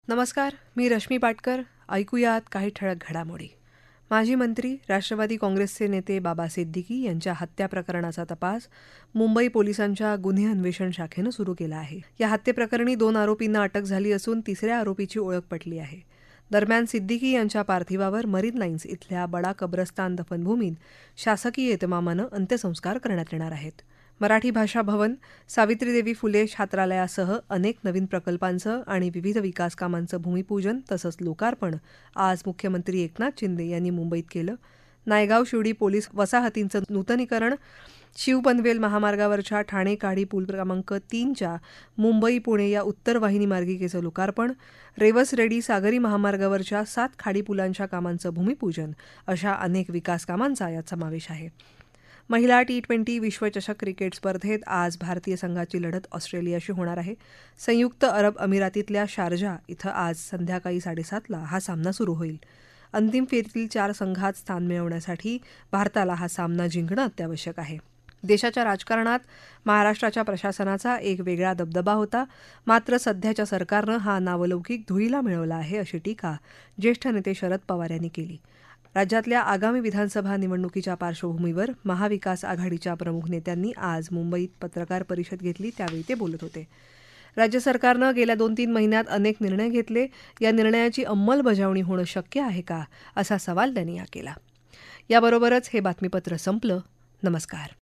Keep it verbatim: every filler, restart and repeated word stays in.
नमस्कार, मी रश्मी पाटकर. ऐकूयात काही ठळक घडामोडी. माजी मंत्री, राष्ट्रवादी काँग्रेसचे नेते बाबा सिद्दीकी यांच्या हत्या प्रकरणाचा तपास मुंबई पोलिसांच्या गुन्हे अन्वेषण शाखेनं सुरू केला आहे. या हत्येप्रकरणी दोन आरोपींना अटक झाली असून तिसऱ्या आरोपीची ओळख पटली आहे. दरम्यान सिद्दीकी यांच्या पार्थिवावर मरीन लाईन्स इथल्या बडा कब्रस्तान दफनभूमीत शासकीय इतमामानं अंत्यसंस्कार करण्यात येणार आहेत. मराठी भाषा भवन, सावित्रीदेवी फुले छात्रालयासह अनेक नवीन प्रकल्पांचं आणि विविध विकास कामांचं भूमिपूजन तसंच लोकार्पण आज मुख्यमंत्री एकनाथ शिंदे यांनी मुंबईत केलं. नायगाव शिवडी पोलीस वसाहतींचं नूतनीकरण, शिवपनवेल महामार्गावरच्या ठाणे काडी पूल क्रमांक तीनच्या मुंबई पुणे या उत्तर वाहिनी मार्गिकेचं लोकार्पण, रेवस रेडी सागरी महामार्गावरच्या सात खाडी पुलांच्या कामांचं भूमिपूजन अशा अनेक विकास कामांचा यात समावेश आहे. महिला टी ट्वेंटी विश्वचषक क्रिकेट स्पर्धेत आज भारतीय संघाची लढत ऑस्ट्रेलियाशी होणार आहे. संयुक्त अरब अमिरातीतल्या शारजा इथं आज संध्याकाळी साडेसातला हा सामना सुरू होईल. अंतिम फेरीतील चार संघात स्थान मिळवण्यासाठी भारताला हा सामना जिंकणं अत्यावश्यक आहे. देशाच्या राजकारणात महाराष्ट्राच्या प्रशासनाचा एक वेगळा दबदबा होता, मात्र सध्याच्या सरकारनं हा नावलौकिक धुळीला मिळवला आहे, अशी टीका ज्येष्ठ नेते शरद पवार यांनी केली. राज्यातल्या आगामी विधानसभा निवडणुकीच्या पार्श्वभूमीवर महाविकास आघाडीच्या प्रमुख नेत्यांनी आज मुंबईत पत्रकार परिषद घेतली, त्यावेळी ते बोलत होते. राज्य सरकारनं गेल्या दोन तीन महिन्यात अनेक निर्णय घेतले. या निर्णयाची अंमलबजावणी होणं शक्य आहे का, असा सवाल त्यांनी या केला. याबरोबरच हे बातमीपत्र संपलं. नमस्कार.